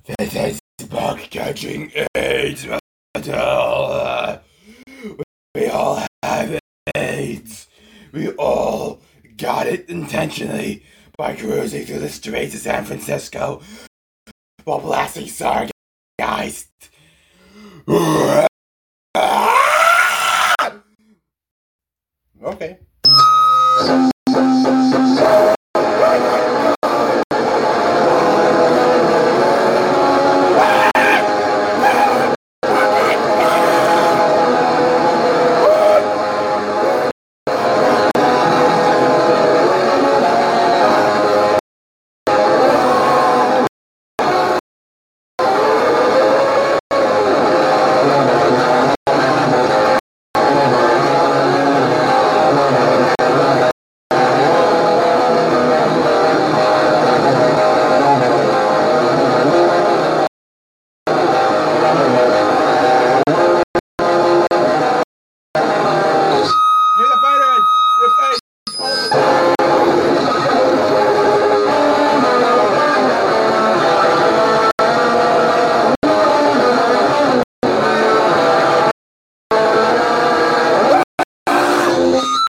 This is bug catching AIDS, Matilda. We all have AIDS. We all got it intentionally by cruising through the streets of San Francisco while blasting Sargeist. Okay.